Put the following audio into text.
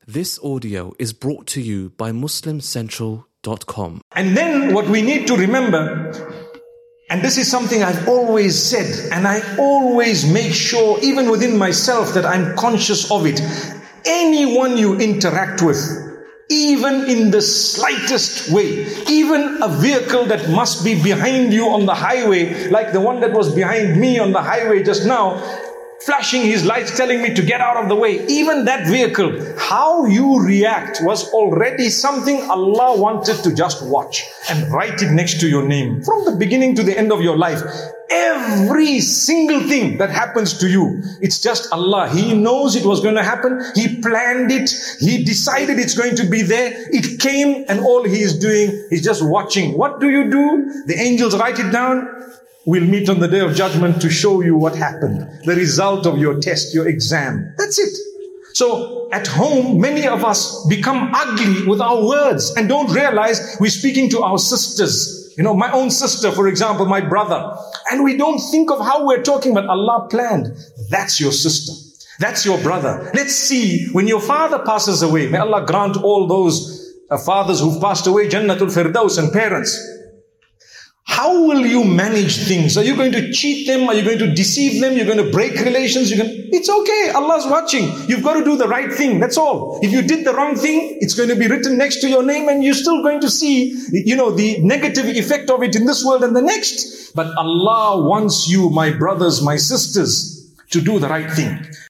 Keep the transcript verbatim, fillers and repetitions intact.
This audio is brought to you by Muslim Central dot com. And then what we need to remember, and this is something I've always said, and I always make sure, even within myself, that I'm conscious of it. Anyone you interact with, even in the slightest way, even a vehicle that must be behind you on the highway, like the one that was behind me on the highway just now, flashing his lights, telling me to get out of the way. Even that vehicle, how you react was already something Allah wanted to just watch and write it next to your name. From the beginning to the end of your life, every single thing that happens to you, it's just Allah. He knows it was going to happen. He planned it. He decided it's going to be there. It came, and all He is doing is just watching. What do you do? The angels write it down. We'll meet on the day of judgment to show you what happened. The result of your test, your exam. That's it. So at home, many of us become ugly with our words and don't realize we're speaking to our sisters. You know, my own sister, for example, my brother. And we don't think of how we're talking, but Allah planned. That's your sister. That's your brother. Let's see, when your father passes away, may Allah grant all those uh, fathers who've passed away, Jannatul Firdaus, and parents. How will you manage things? Are you going to cheat them? Are you going to deceive them? You're going to break relations? You're going to... It's okay. Allah's watching. You've got to do the right thing. That's all. If you did the wrong thing, it's going to be written next to your name, and you're still going to see, you know, the negative effect of it in this world and the next. But Allah wants you, my brothers, my sisters, to do the right thing.